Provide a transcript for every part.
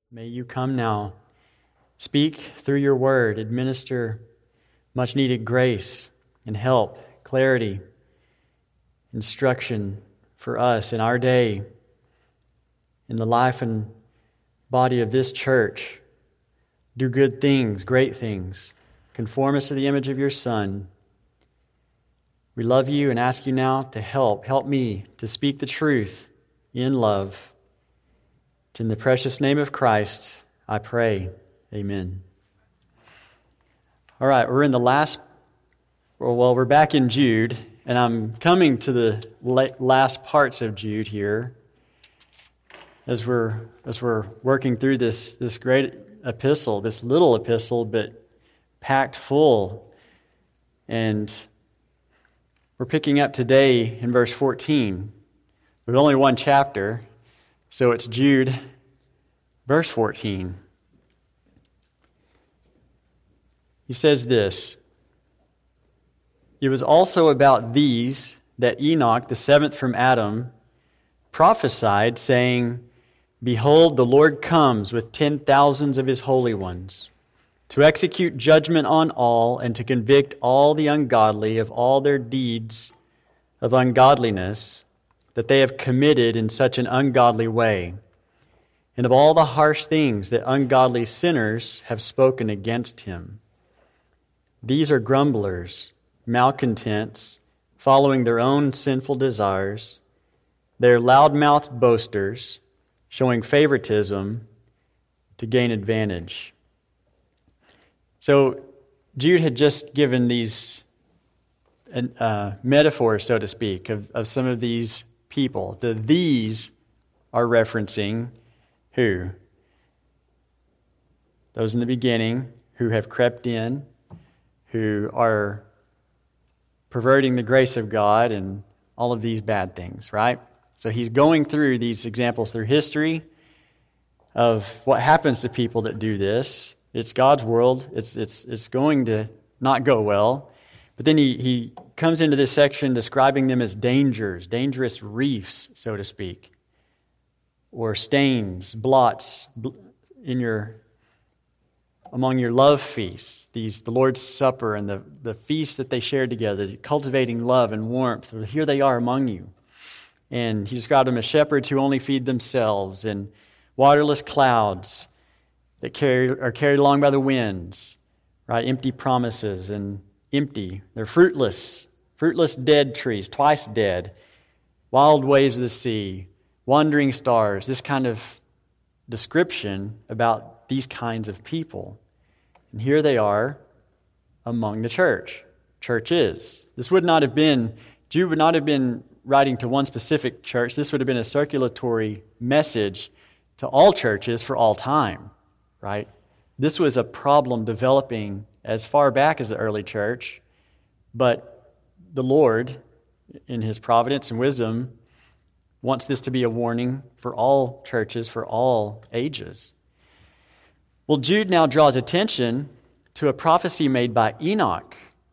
May you come now. Speak through your word. Administer much needed grace and help, clarity, instruction for us in our day, in the life and body of this church. Do good things, great things. Conform us to the image of your Son. We love you and ask you now to help me to speak the truth in love. It's in the precious name of Christ, I pray. Amen. All right, we're back in Jude, and I'm coming to the last parts of Jude here as we're working through this great epistle, this little epistle, but packed full. And we're picking up today in verse 14. There's only one chapter, so it's Jude, verse 14. He says this: "It was also about these that Enoch, the seventh from Adam, prophesied, saying, Behold, the Lord comes with 10,000s of his holy ones, to execute judgment on all, and to convict all the ungodly of all their deeds of ungodliness that they have committed in such an ungodly way, and of all the harsh things that ungodly sinners have spoken against him. These are grumblers, malcontents, following their own sinful desires. They are loud-mouthed boasters, showing favoritism to gain advantage." So Jude had just given these metaphors, so to speak, of some of these people. These are referencing who? Those in the beginning who have crept in, who are perverting the grace of God and all of these bad things, right? So he's going through these examples through history of what happens to people that do this. It's God's world. It's going to not go well. But then he comes into this section describing them as dangers, dangerous reefs, so to speak, or stains, blots among your love feasts, the Lord's Supper and the feasts that they shared together, cultivating love and warmth. Here they are among you. And he described them as shepherds who only feed themselves, and waterless clouds that are carried along by the winds, right? Empty promises and empty. They're fruitless dead trees, twice dead, wild waves of the sea, wandering stars, this kind of description about these kinds of people. And here they are among the church. Churches. Jude would not have been writing to one specific church. This would have been a circulatory message to all churches for all time, right? This was a problem developing as far back as the early church, but the Lord, in his providence and wisdom, wants this to be a warning for all churches, for all ages. Well, Jude now draws attention to a prophecy made by Enoch.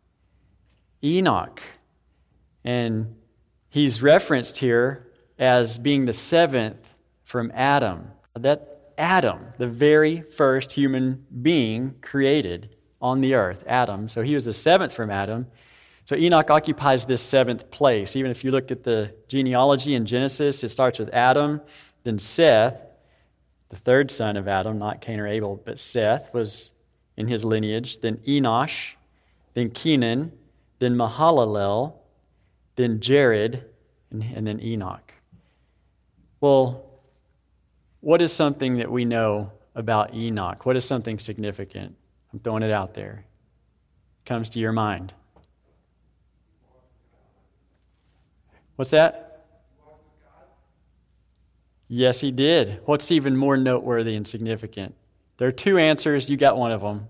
And he's referenced here as being the seventh from Adam. That Adam, the very first human being created on the earth, Adam. So he was the seventh from Adam. So Enoch occupies this seventh place. Even if you look at the genealogy in Genesis, it starts with Adam, then Seth, the third son of Adam, not Cain or Abel, but Seth was in his lineage, then Enosh, then Kenan, then Mahalalel, then Jared, and then Enoch. Well, what is something that we know about Enoch? What is something significant? I'm throwing it out there. Comes to your mind. What's that? Yes, he did. What's even more noteworthy and significant? There are two answers. You got one of them.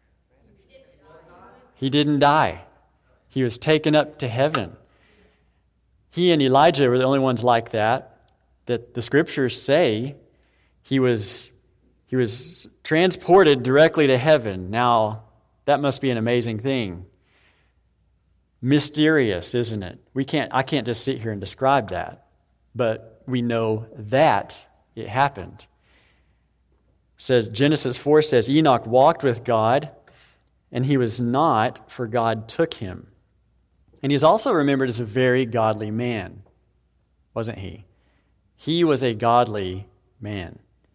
He didn't die. He was taken up to heaven. He and Elijah were the only ones like that the scriptures say he was transported directly to heaven. Now, that must be an amazing thing. Mysterious, isn't it? I can't just sit here and describe that, but we know that it happened. Genesis 4 says, Enoch walked with God, and he was not, for God took him. And he's also remembered as a very godly man, wasn't he? He was a godly man.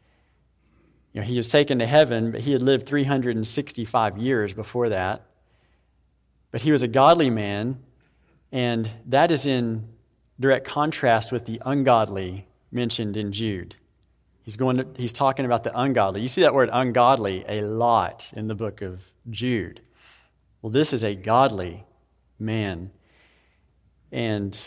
He was taken to heaven, but he had lived 365 years before that. But he was a godly man, and that is in direct contrast with the ungodly mentioned in Jude. He's talking about the ungodly. You see that word ungodly a lot in the book of Jude. Well, this is a godly man. And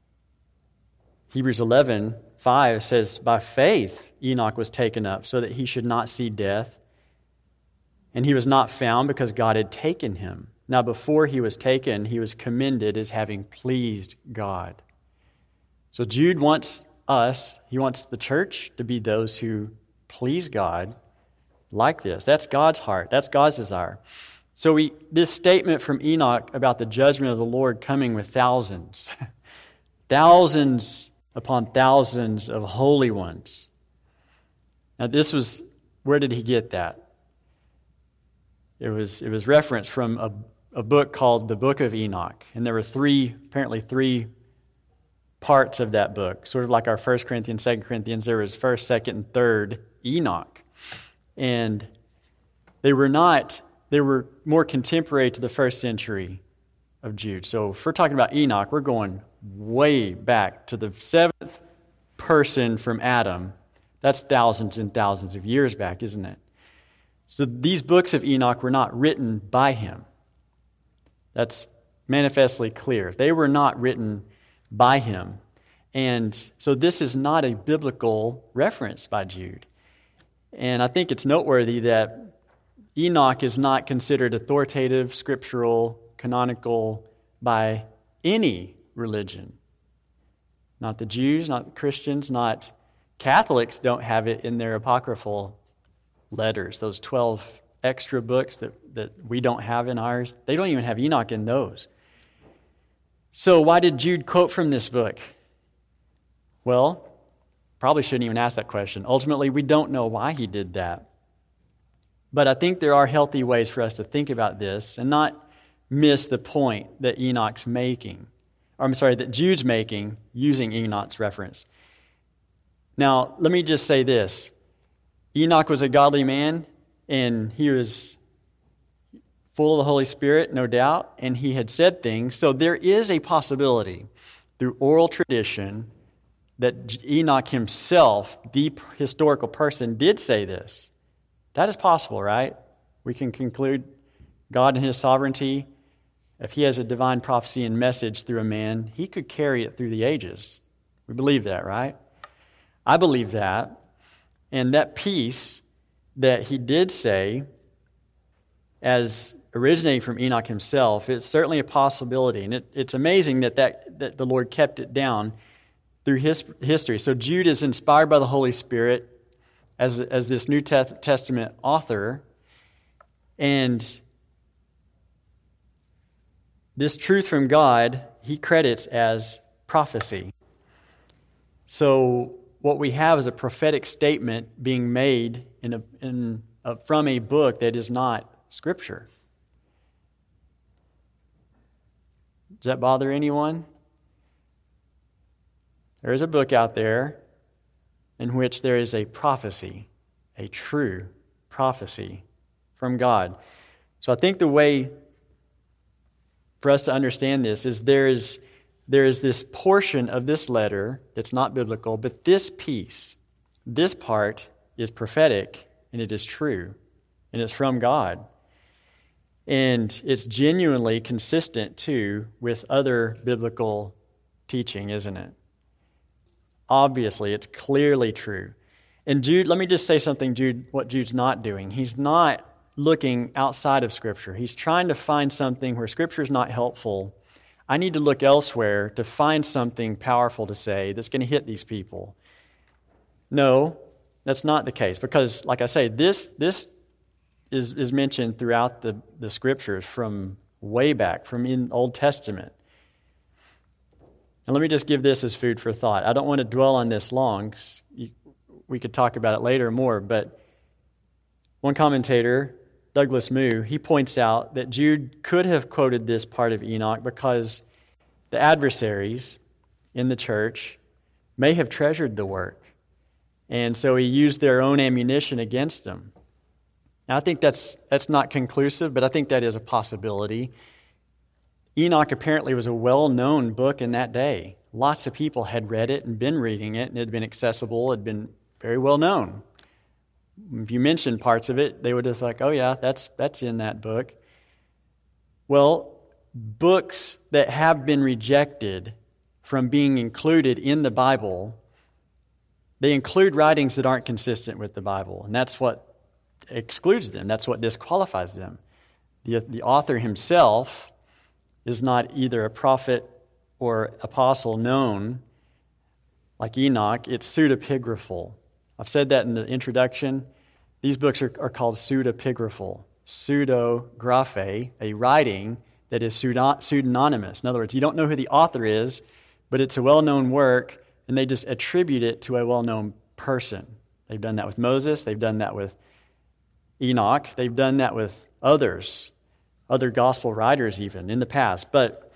Hebrews 11:5 says, by faith Enoch was taken up so that he should not see death. And he was not found because God had taken him. Now before he was taken, he was commended as having pleased God. So Jude wants he wants the church to be those who please God like this. That's God's heart. That's God's desire. So this statement from Enoch about the judgment of the Lord coming with thousands, thousands upon thousands of holy ones. Now where did he get that? It was referenced from a book called the Book of Enoch. And there were apparently three parts of that book, sort of like our 1 Corinthians, 2 Corinthians. There was 1st, 2nd, and 3rd Enoch. And they were more contemporary to the first century of Jude. So if we're talking about Enoch, we're going way back to the 7th person from Adam. That's thousands and thousands of years back, isn't it? So these books of Enoch were not written by him. That's manifestly clear. They were not written by him. And so this is not a biblical reference by Jude. And I think it's noteworthy that Enoch is not considered authoritative, scriptural, canonical by any religion. Not the Jews, not the Christians, not Catholics don't have it in their apocryphal letters, those 12 extra books that we don't have in ours. They don't even have Enoch in those. So why did Jude quote from this book? Well, probably shouldn't even ask that question. Ultimately, we don't know why he did that. But I think there are healthy ways for us to think about this and not miss the point that that Jude's making using Enoch's reference. Now, let me just say this. Enoch was a godly man, and he was full of the Holy Spirit, no doubt, and he had said things. So there is a possibility through oral tradition that Enoch himself, the historical person, did say this. That is possible, right? We can conclude God in his sovereignty, if he has a divine prophecy and message through a man, he could carry it through the ages. We believe that, right? I believe that. And that piece that he did say, as originating from Enoch himself, it's certainly a possibility. And it's amazing that the Lord kept it down through his history. So Jude is inspired by the Holy Spirit as this New Testament author. And this truth from God, he credits as prophecy. So what we have is a prophetic statement being made from a book that is not Scripture. Does that bother anyone? There is a book out there in which there is a prophecy, a true prophecy from God. So I think the way for us to understand this is there is this portion of this letter that's not biblical, but this piece, this part is prophetic and it is true and it's from God. And it's genuinely consistent, too, with other biblical teaching, isn't it? Obviously, it's clearly true. And Jude, let me just say something, what Jude's not doing. He's not looking outside of Scripture. He's trying to find something where Scripture is not helpful. I need to look elsewhere to find something powerful to say that's going to hit these people. No, that's not the case. Because, like I say, this is mentioned throughout the Scriptures from way back, from in Old Testament. And let me just give this as food for thought. I don't want to dwell on this long. We could talk about it later more, but One commentator, Douglas Moo, he points out that Jude could have quoted this part of Enoch because the adversaries in the church may have treasured the work, and so he used their own ammunition against them. Now, I think that's not conclusive, but I think that is a possibility. Enoch apparently was a well-known book in that day. Lots of people had read it and been reading it, and it had been accessible, it had been very well known. If you mentioned parts of it, they would just like, oh yeah, that's in that book. Well, books that have been rejected from being included in the Bible, they include writings that aren't consistent with the Bible, and that's what excludes them. That's what disqualifies them. The author himself is not either a prophet or apostle known like Enoch. It's pseudepigraphal. I've said that in the introduction. These books are called pseudepigraphal. Pseudographe, a writing that is pseudonymous. In other words, you don't know who the author is, but it's a well-known work, and they just attribute it to a well-known person. They've done that with Moses. They've done that with Enoch. They've done that with others, other gospel writers even in the past. But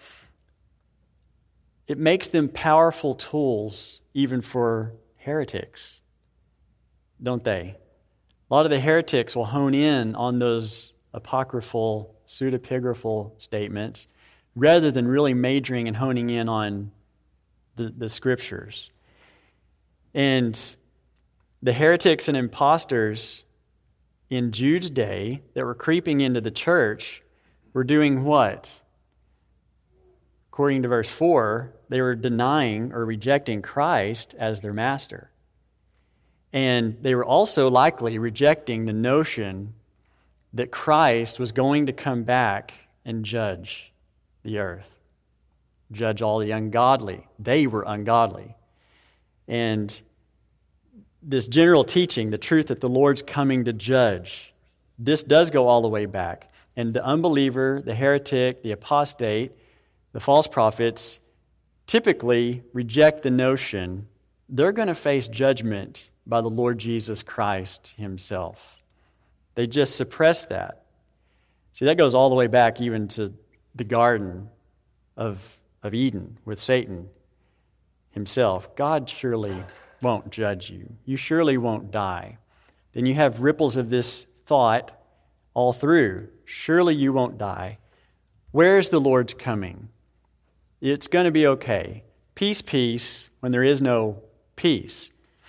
it makes them powerful tools even for heretics, don't they? A lot of the heretics will hone in on those apocryphal, pseudepigraphal statements rather than really majoring and honing in on the scriptures. And the heretics and imposters in Jude's day that were creeping into the church were doing what? According to verse 4, they were denying or rejecting Christ as their master. And they were also likely rejecting the notion that Christ was going to come back and judge the earth, judge all the ungodly. They were ungodly. And this general teaching, the truth that the Lord's coming to judge, this does go all the way back. And the unbeliever, the heretic, the apostate, the false prophets typically reject the notion they're going to face judgment by the Lord Jesus Christ himself. They just suppress that. See, that goes all the way back even to the Garden of Eden with Satan himself. God surely won't judge you. You surely won't die. Then you have ripples of this thought all through. Surely you won't die. Where's the Lord's coming? It's going to be okay. Peace, peace, when there is no peace.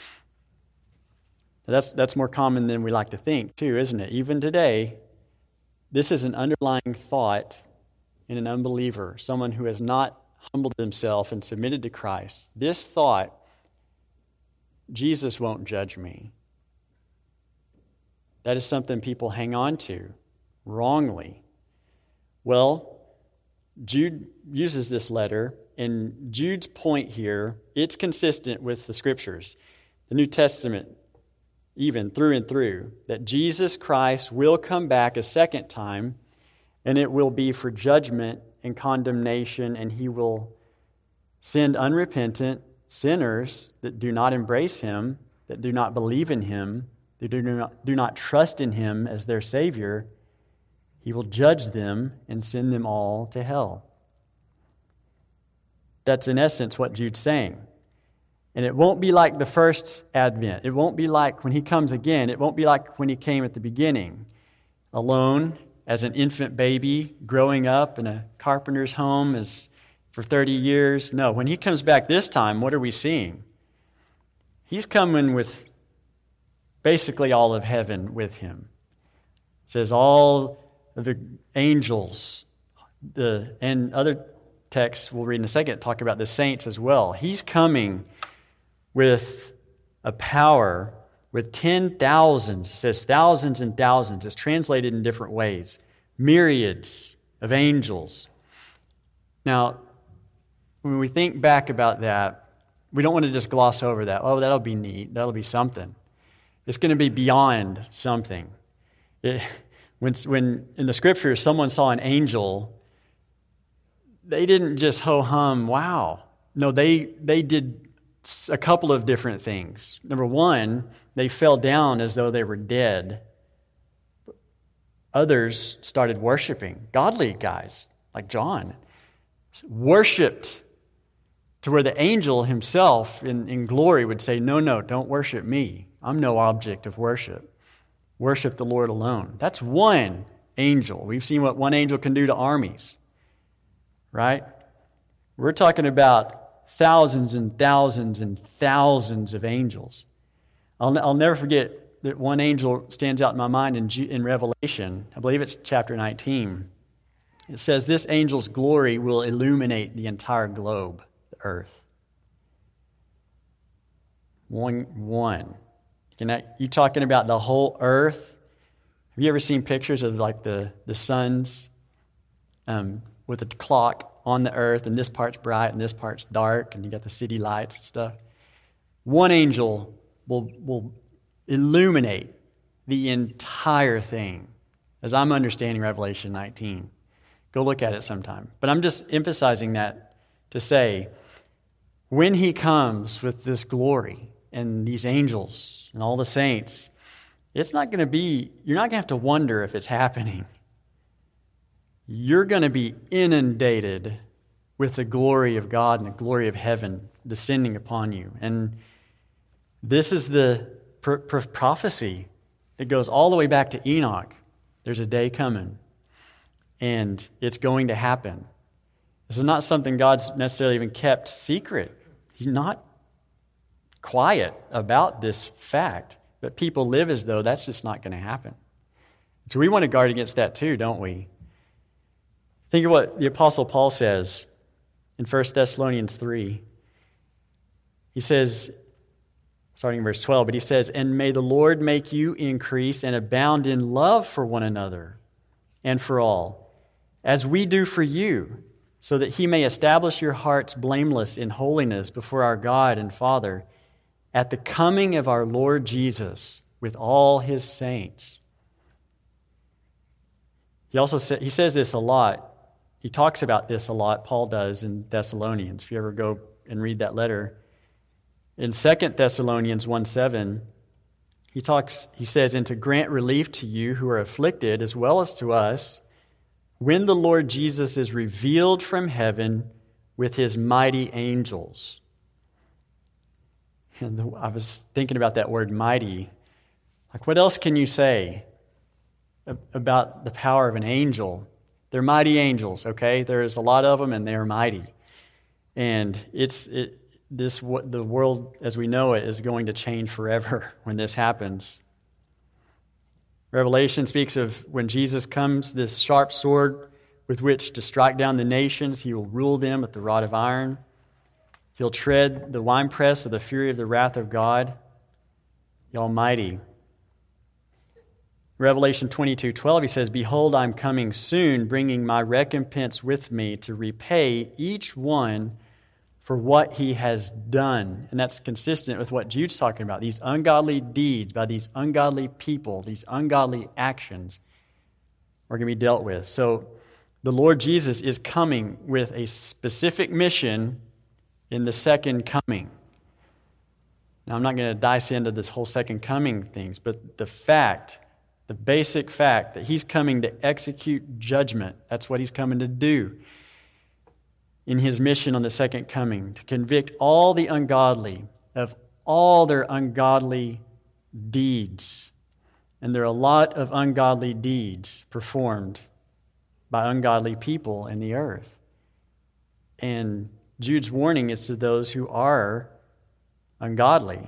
That's more common than we like to think, too, isn't it? Even today, this is an underlying thought in an unbeliever, someone who has not humbled himself and submitted to Christ. This thought, Jesus won't judge me. That is something people hang on to wrongly. Well, Jude uses this letter, and Jude's point here, it's consistent with the Scriptures, the New Testament, even through and through, that Jesus Christ will come back a second time, and it will be for judgment and condemnation, and he will send unrepentant sinners that do not embrace him, that do not believe in him, that do not trust in him as their Savior. He will judge them and send them all to hell. That's in essence what Jude's saying. And it won't be like the first advent. It won't be like when he comes again. It won't be like when he came at the beginning, alone as an infant baby, growing up in a carpenter's home for 30 years. No, when he comes back this time, what are we seeing? He's coming with basically all of heaven with him. It says all of the angels, and other texts we'll read in a second talk about the saints as well. He's coming with a power, with 10,000s, it says thousands and thousands. It's translated in different ways. Myriads of angels. Now, when we think back about that, we don't want to just gloss over that. Oh, that'll be neat. That'll be something. It's going to be beyond something. When in the Scriptures someone saw an angel, they didn't just ho-hum, wow. No, they did a couple of different things. Number one, they fell down as though they were dead others started worshiping. Godly guys, like John, worshipped to where the angel himself in glory would say, no, don't worship me. I'm no object of worship. Worship the Lord alone. That's one angel. We've seen what one angel can do to armies, right? We're talking about thousands and thousands and thousands of angels. I'll never forget that one angel stands out in my mind in Revelation. I believe it's chapter 19. It says, this angel's glory will illuminate the entire globe, the earth. One. You talking about the whole earth? Have you ever seen pictures of like the suns with a clock on the earth, and this part's bright and this part's dark, and you got the city lights and stuff? One angel will illuminate the entire thing, as I'm understanding Revelation 19. Go look at it sometime. But I'm just emphasizing that to say, when he comes with this glory and these angels and all the saints, it's not going to be, you're not going to have to wonder if it's happening. You're going to be inundated with the glory of God and the glory of heaven descending upon you. And this is the prophecy that goes all the way back to Enoch. There's a day coming, and it's going to happen. This is not something God's necessarily even kept secret. He's not quiet about this fact, but people live as though that's just not going to happen. So we want to guard against that too, don't we? Think of what the Apostle Paul says in 1 Thessalonians 3. He says, starting in verse 12, but he says, and may the Lord make you increase and abound in love for one another and for all, as we do for you, so that he may establish your hearts blameless in holiness before our God and Father at the coming of our Lord Jesus with all his saints. He says this a lot. He talks about this a lot, Paul does in Thessalonians. If you ever go and read that letter. In 2 Thessalonians 1:7, he says, and to grant relief to you who are afflicted as well as to us, when the Lord Jesus is revealed from heaven with his mighty angels. And I was thinking about that word mighty. Like, what else can you say about the power of an angel? They're mighty angels, okay? There's a lot of them, and they're mighty. And the world as we know it is going to change forever when this happens. Revelation speaks of when Jesus comes, this sharp sword with which to strike down the nations. He will rule them with the rod of iron. He'll tread the winepress of the fury of the wrath of God, the Almighty. Revelation 22:12, he says, behold, I'm coming soon, bringing my recompense with me to repay each one for what he has done. And that's consistent with what Jude's talking about. These ungodly deeds by these ungodly people, these ungodly actions are going to be dealt with. So the Lord Jesus is coming with a specific mission in the second coming. Now, I'm not going to dice into this whole second coming things, but the basic fact that he's coming to execute judgment, that's what he's coming to do in his mission on the second coming, to convict all the ungodly of all their ungodly deeds. And there are a lot of ungodly deeds performed by ungodly people in the earth. And Jude's warning is to those who are ungodly.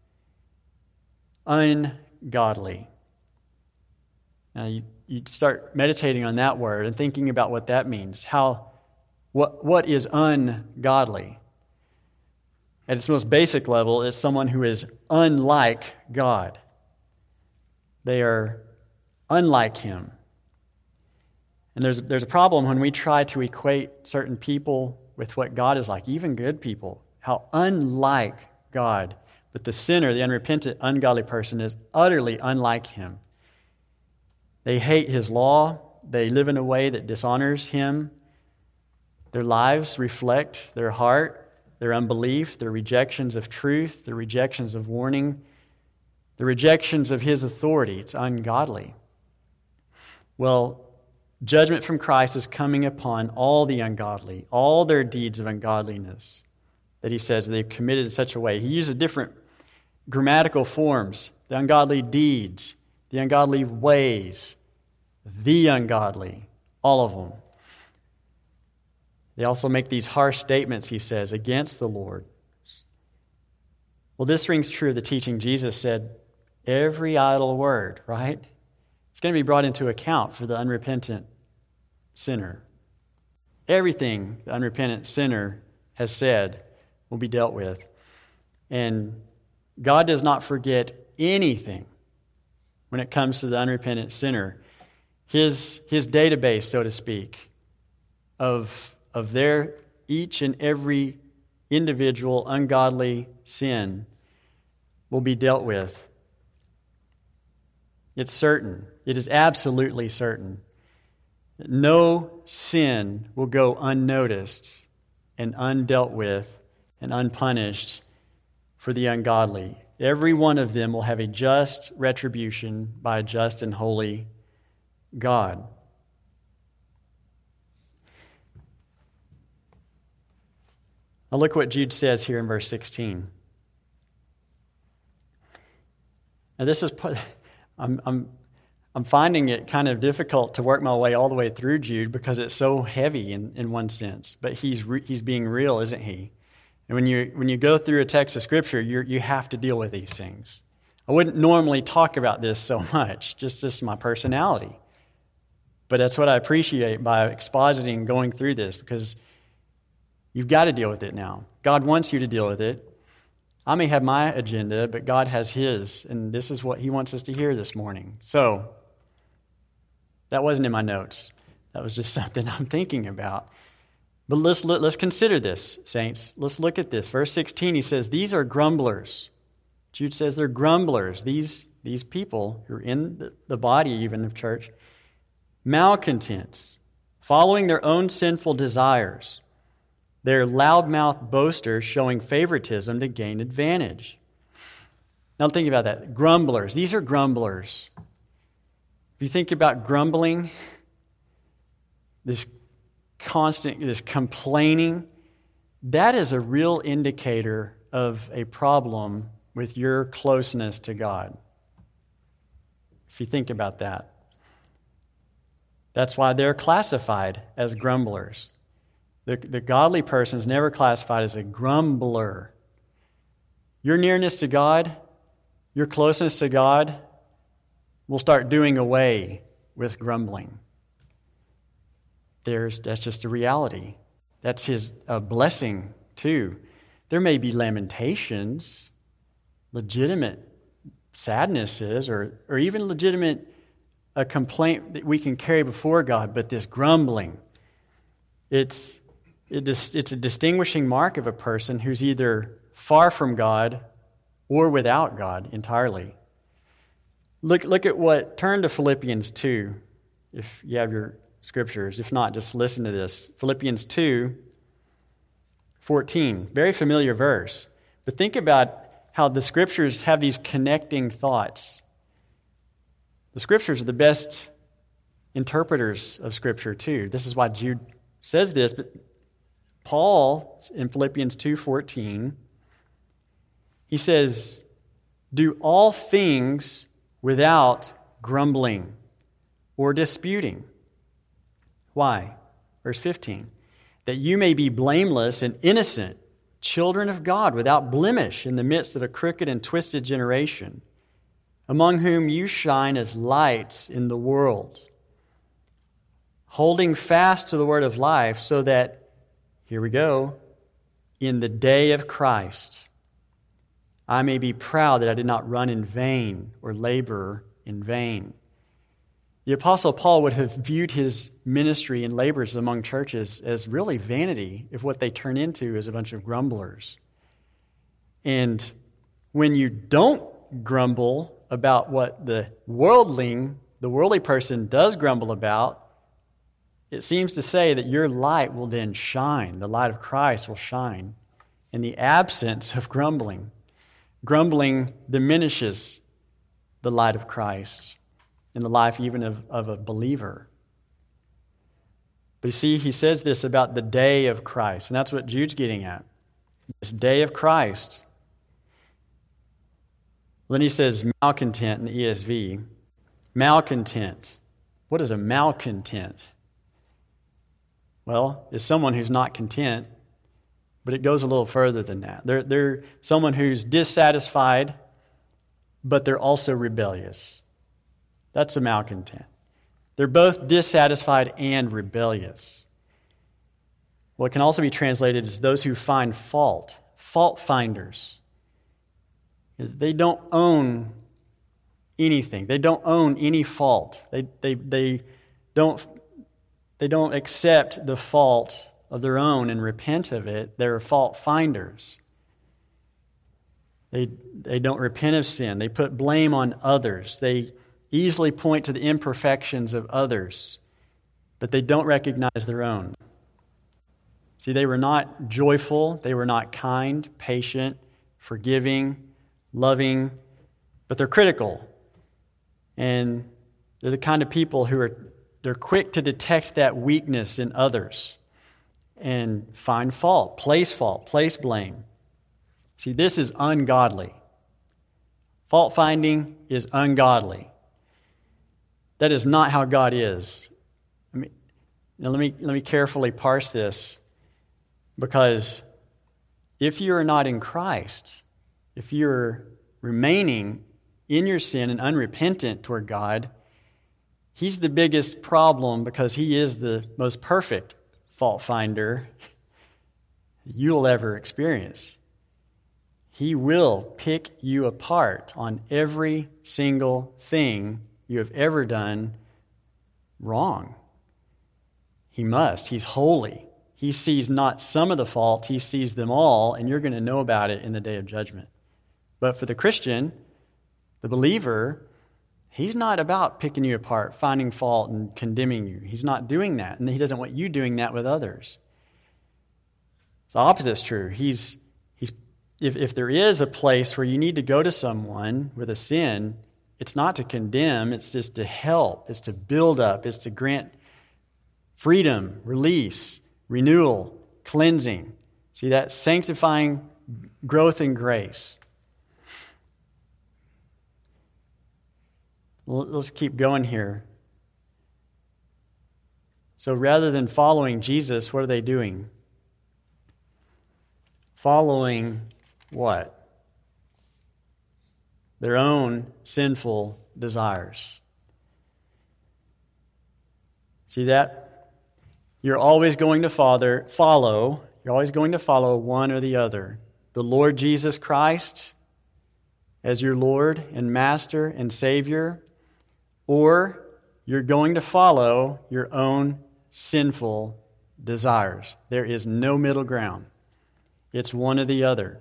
Ungodly. Now you start meditating on that word and thinking about what that means. What is ungodly? At its most basic level, it's someone who is unlike God. They are unlike him. And there's a problem when we try to equate certain people with what God is like, even good people, how unlike God. But the sinner, the unrepentant, ungodly person is utterly unlike him. They hate his law. They live in a way that dishonors him. Their lives reflect their heart, their unbelief, their rejections of truth, their rejections of warning, the rejections of his authority. It's ungodly. Well, judgment from Christ is coming upon all the ungodly, all their deeds of ungodliness that he says they've committed in such a way. He uses different grammatical forms: the ungodly deeds, the ungodly ways, the ungodly, all of them. They also make these harsh statements, he says, against the Lord. Well, this rings true of the teaching Jesus said, every idle word, right? It's going to be brought into account for the unrepentant sinner. Everything the unrepentant sinner has said will be dealt with. And God does not forget anything when it comes to the unrepentant sinner. His database, so to speak, of their each and every individual ungodly sin will be dealt with. It's certain. It is absolutely certain that no sin will go unnoticed and undealt with and unpunished for the ungodly. Every one of them will have a just retribution by a just and holy God. Now look what Jude says here in verse 16. Now this is, I'm finding it kind of difficult to work my way all the way through Jude because it's so heavy in one sense. But he's being real, isn't he? And when you go through a text of Scripture, you have to deal with these things. I wouldn't normally talk about this so much, just my personality. But that's what I appreciate by expositing, going through this, because you've got to deal with it now. God wants you to deal with it. I may have my agenda, but God has His, and this is what He wants us to hear this morning. So, that wasn't in my notes. That was just something I'm thinking about. But let's consider this, saints. Let's look at this. Verse 16, he says, these are grumblers. Jude says they're grumblers. These people who are in the body even of church, malcontents, following their own sinful desires. They're loudmouth boasters showing favoritism to gain advantage. Now think about that. Grumblers. These are grumblers. If you think about grumbling, this complaining, that is a real indicator of a problem with your closeness to God. If you think about that. That's why they're classified as grumblers. The godly person is never classified as a grumbler. Your nearness to God, your closeness to God, will start doing away with grumbling. That's just a reality. That's His blessing too. There may be lamentations, legitimate sadnesses, or even legitimate a complaint that we can carry before God, but this grumbling, it's a distinguishing mark of a person who's either far from God or without God entirely. Look at turn to Philippians 2, if you have your scriptures. If not, just listen to this. Philippians 2:14, very familiar verse. But think about how the scriptures have these connecting thoughts. The scriptures are the best interpreters of Scripture too. This is why Jude says this, but Paul, in Philippians 2:14, he says, do all things without grumbling or disputing. Why? Verse 15, that you may be blameless and innocent, children of God, without blemish in the midst of a crooked and twisted generation, among whom you shine as lights in the world, holding fast to the word of life, so that, here we go, in the day of Christ, I may be proud that I did not run in vain or labor in vain. The Apostle Paul would have viewed his ministry and labors among churches as really vanity if what they turn into is a bunch of grumblers. And when you don't grumble about what the worldly person does grumble about, it seems to say that your light will then shine. The light of Christ will shine in the absence of grumbling. Grumbling diminishes the light of Christ. in the life even of a believer. But you see, he says this about the day of Christ, and that's what Jude's getting at. This day of Christ. Then he says malcontent in the ESV. Malcontent. What is a malcontent? Well, it's someone who's not content, but it goes a little further than that. They're someone who's dissatisfied, but they're also rebellious. That's a malcontent. They're both dissatisfied and rebellious. What can also be translated as those who find fault, fault finders. They don't own anything. They don't own any fault. They don't accept the fault of their own and repent of it. They're fault finders. They don't repent of sin. They put blame on others. They easily point to the imperfections of others, but they don't recognize their own. See, they were not joyful. They were not kind, patient, forgiving, loving, but they're critical. And they're the kind of people who they're quick to detect that weakness in others and find fault, place blame. See, this is ungodly. Fault finding is ungodly. That is not how God is. Let me carefully parse this, because if you are not in Christ, if you're remaining in your sin and unrepentant toward God, He's the biggest problem, because He is the most perfect fault finder you'll ever experience. He will pick you apart on every single thing you have ever done wrong. He must. He's holy. He sees not some of the faults, He sees them all, and you're going to know about it in the day of judgment. But for the Christian, the believer, He's not about picking you apart, finding fault, and condemning you. He's not doing that, and He doesn't want you doing that with others. The opposite is true. If there is a place where you need to go to someone with a sin, it's not to condemn, it's just to help, it's to build up, it's to grant freedom, release, renewal, cleansing. See, that sanctifying growth in grace. Let's keep going here. So rather than following Jesus, what are they doing? Following what? Their own sinful desires. See that? You're always going to follow one or the other. The Lord Jesus Christ as your Lord and Master and Savior, or you're going to follow your own sinful desires. There is no middle ground. It's one or the other.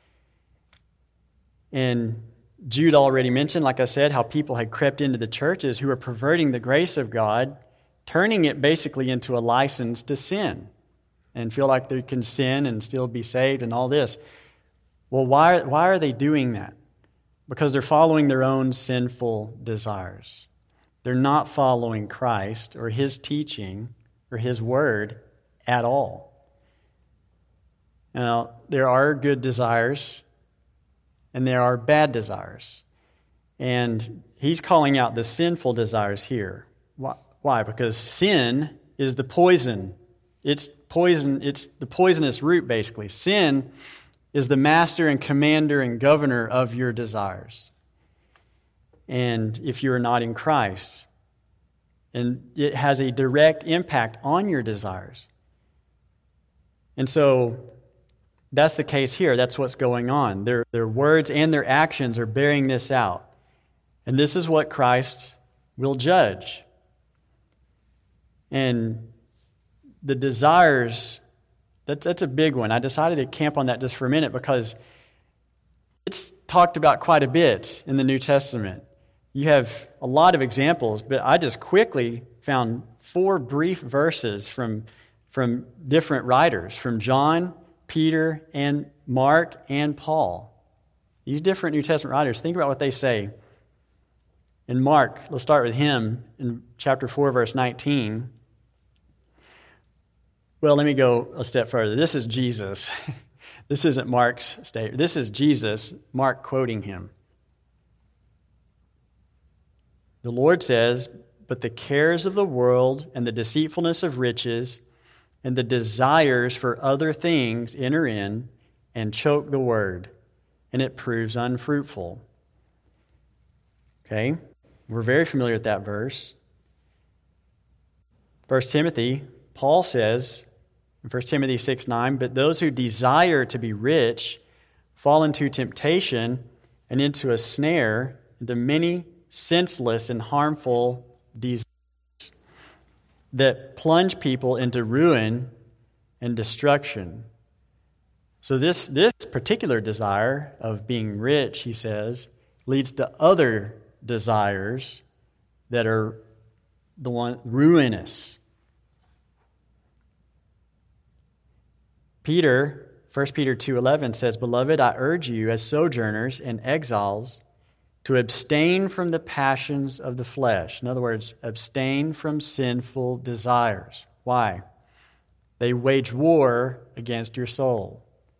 And Jude already mentioned, like I said, how people had crept into the churches who were perverting the grace of God, turning it basically into a license to sin and feel like they can sin and still be saved and all this. Well, why are they doing that? Because they're following their own sinful desires. They're not following Christ or His teaching or His word at all. Now, there are good desires and there are bad desires. And he's calling out the sinful desires here. Why? Because sin is the poison. It's poison. It's the poisonous root, basically. Sin is the master and commander and governor of your desires. And if you're not in Christ, and it has a direct impact on your desires. And so that's the case here. That's what's going on. Their words and their actions are bearing this out. And this is what Christ will judge. And the desires, that's a big one. I decided to camp on that just for a minute because it's talked about quite a bit in the New Testament. You have a lot of examples, but I just quickly found 4 brief verses from different writers, from John, Peter, and Mark, and Paul. These different New Testament writers, think about what they say. In Mark, let's start with him in chapter 4, verse 19. Well, let me go a step further. This is Jesus. This isn't Mark's statement. This is Jesus, Mark quoting him. The Lord says, "But the cares of the world and the deceitfulness of riches and the desires for other things enter in and choke the word, and it proves unfruitful." Okay, we're very familiar with that verse. 1 Timothy, Paul says in 1 Timothy 6:9, "But those who desire to be rich fall into temptation and into a snare, into many senseless and harmful desires that plunge people into ruin and destruction." So this particular desire of being rich, he says, leads to other desires that are the one ruinous. Peter, 1 Peter 2:11 says, "Beloved, I urge you as sojourners and exiles to abstain from the passions of the flesh." In other words, abstain from sinful desires. Why? They wage war against your soul.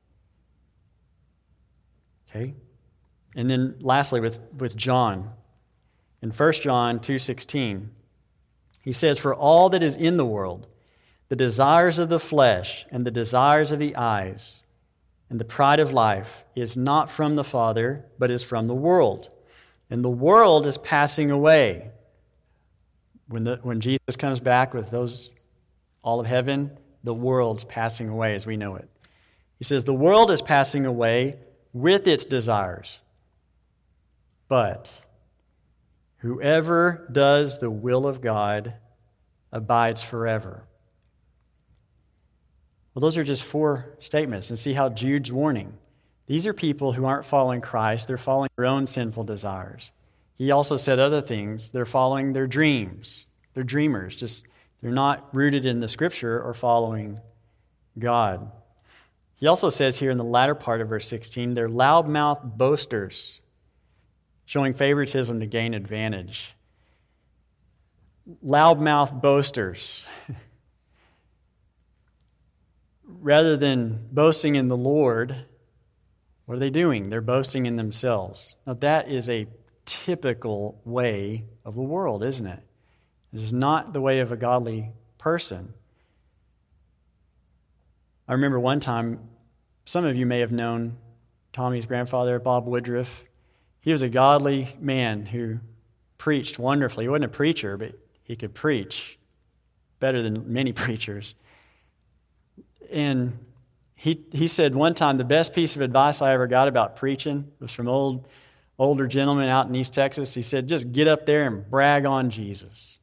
Okay? And then lastly with John. In 1 John 2:16, he says, "For all that is in the world, the desires of the flesh and the desires of the eyes and the pride of life is not from the Father, but is from the world. And the world is passing away." When Jesus comes back with all of heaven, the world's passing away as we know it. He says, "The world is passing away with its desires. But whoever does the will of God abides forever." Well, those are just 4 statements. And see how Jude's warning. These are people who aren't following Christ. They're following their own sinful desires. He also said other things. They're following their dreams. They're dreamers. They're not rooted in the Scripture or following God. He also says here in the latter part of verse 16, they're loudmouth boasters, showing favoritism to gain advantage. Loudmouth boasters. Rather than boasting in the Lord, what are they doing? They're boasting in themselves. Now that is a typical way of the world, isn't it? It is not the way of a godly person. I remember one time, some of you may have known Tommy's grandfather, Bob Woodruff. He was a godly man who preached wonderfully. He wasn't a preacher, but he could preach better than many preachers. And he said one time, the best piece of advice I ever got about preaching was from older gentleman out in East Texas. He said, "Just get up there and brag on Jesus."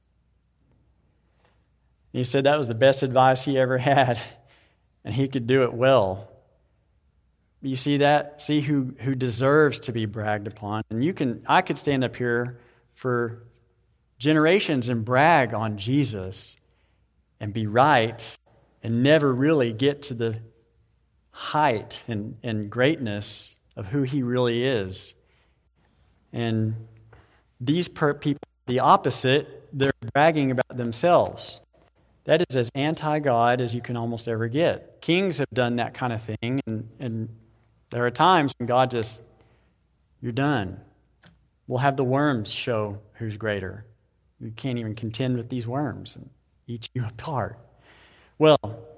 And he said that was the best advice he ever had, and he could do it well. You see that? See who deserves to be bragged upon. And I could stand up here for generations and brag on Jesus and be right and never really get to the height and greatness of who he really is. And these people, the opposite, they're bragging about themselves. That is as anti-God as you can almost ever get. Kings have done that kind of thing, and there are times when God just, you're done. We'll have the worms show who's greater. You can't even contend with these worms and eat you apart. Well,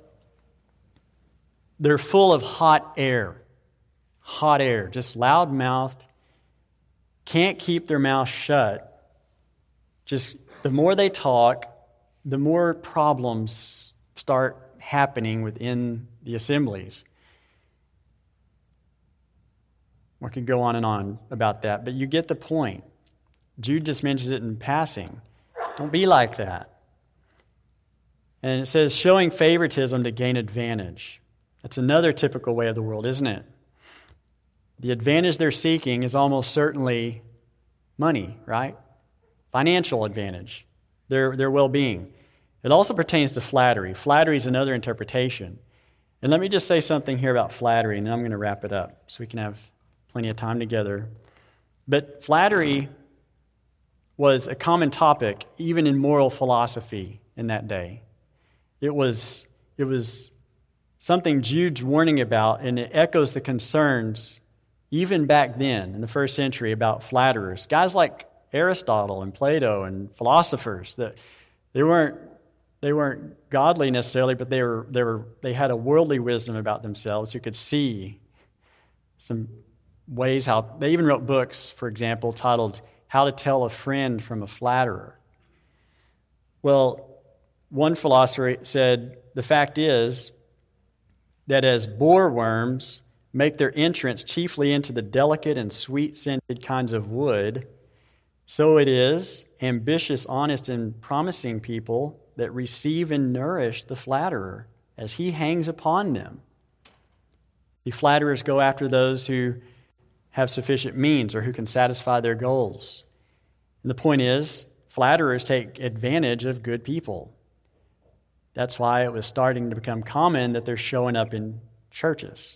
they're full of hot air, just loud-mouthed, can't keep their mouth shut. Just the more they talk, the more problems start happening within the assemblies. We could go on and on about that, but you get the point. Jude just mentions it in passing. Don't be like that. And it says, showing favoritism to gain advantage. That's another typical way of the world, isn't it? The advantage they're seeking is almost certainly money, right? Financial advantage, their well-being. It also pertains to flattery. Flattery is another interpretation. And let me just say something here about flattery, and then I'm going to wrap it up so we can have plenty of time together. But flattery was a common topic, even in moral philosophy in that day. It was something Jude's warning about, and it echoes the concerns even back then in the first century about flatterers. Guys like Aristotle and Plato and philosophers, that they weren't godly necessarily, but they had a worldly wisdom about themselves who could see some ways how they even wrote books, for example, titled How to Tell a Friend from a Flatterer. Well, one philosopher said, the fact is that as boreworms make their entrance chiefly into the delicate and sweet-scented kinds of wood, so it is ambitious, honest, and promising people that receive and nourish the flatterer as he hangs upon them. The flatterers go after those who have sufficient means or who can satisfy their goals. And the point is, flatterers take advantage of good people. That's why it was starting to become common that they're showing up in churches.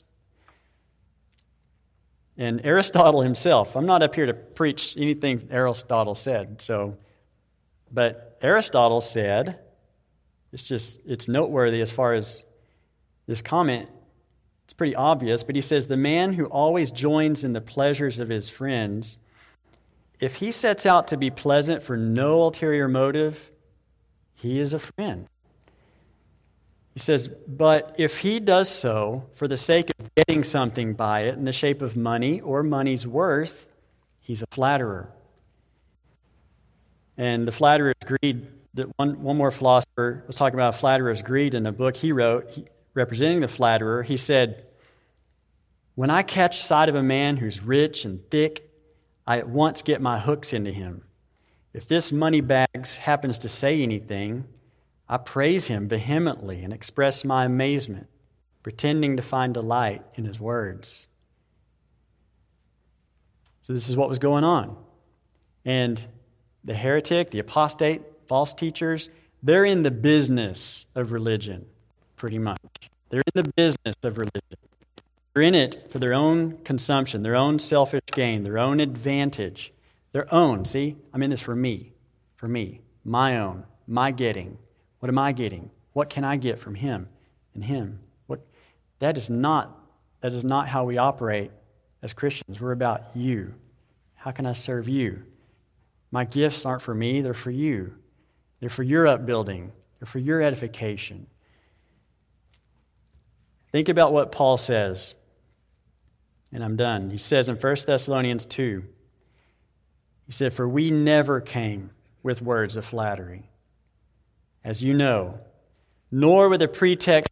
And Aristotle himself, I'm not up here to preach anything Aristotle said, but Aristotle said, it's noteworthy as far as this comment, it's pretty obvious, but he says, the man who always joins in the pleasures of his friends, if he sets out to be pleasant for no ulterior motive, he is a friend. He says, but if he does so for the sake of getting something by it in the shape of money or money's worth, he's a flatterer. And the flatterer's greed, that one more philosopher was talking about flatterer's greed in a book he wrote, representing the flatterer. He said, when I catch sight of a man who's rich and thick, I at once get my hooks into him. If this moneybags happens to say anything, I praise him vehemently and express my amazement, pretending to find delight in his words. So this is what was going on. And the heretic, the apostate, false teachers, they're in the business of religion, pretty much. They're in the business of religion. They're in it for their own consumption, their own selfish gain, their own advantage, their own. See, I'm in this for me, my own, my getting. What am I getting? What can I get from him and him? That is not how we operate as Christians. We're about you. How can I serve you? My gifts aren't for me, they're for you. They're for your upbuilding. They're for your edification. Think about what Paul says, and I'm done. He says in 1 Thessalonians 2, he said, for we never came with words of flattery, as you know, nor with a pretext.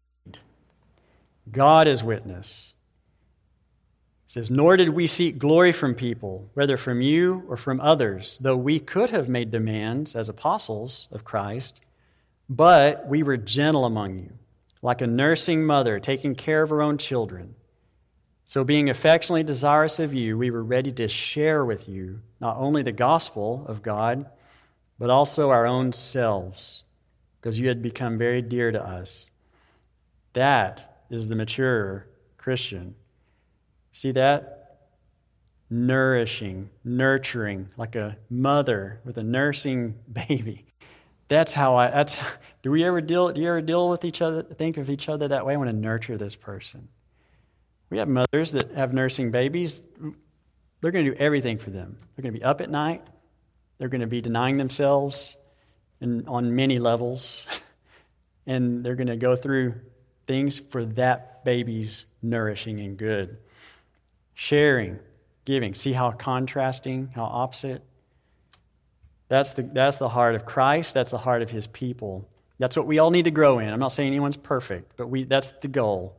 God is witness. He says, nor did we seek glory from people, whether from you or from others, though we could have made demands as apostles of Christ, but we were gentle among you, like a nursing mother taking care of her own children. So being affectionately desirous of you, we were ready to share with you not only the gospel of God, but also our own selves, because you had become very dear to us. That is the mature Christian. See that? Nourishing, nurturing, like a mother with a nursing baby. Do you ever deal with each other, think of each other that way? I want to nurture this person. We have mothers that have nursing babies. They're going to do everything for them. They're going to be up at night. They're going to be denying themselves on many levels. And they're going to go through things for that baby's nourishing and good. Sharing, giving. See how contrasting, how opposite? That's the heart of Christ. That's the heart of his people. That's what we all need to grow in. I'm not saying anyone's perfect, but that's the goal.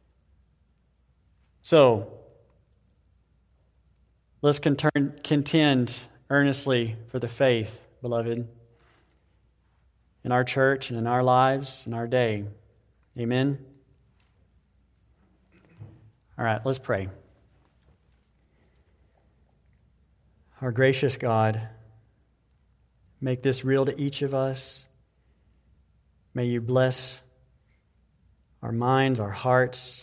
So, let's contend earnestly for the faith, beloved, in our church and in our lives, in our day. Amen? All right, let's pray. Our gracious God, make this real to each of us. May you bless our minds, our hearts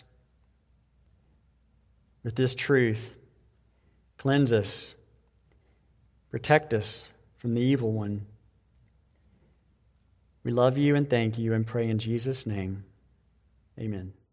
with this truth. Cleanse us. Protect us from the evil one. We love you and thank you and pray in Jesus' name. Amen.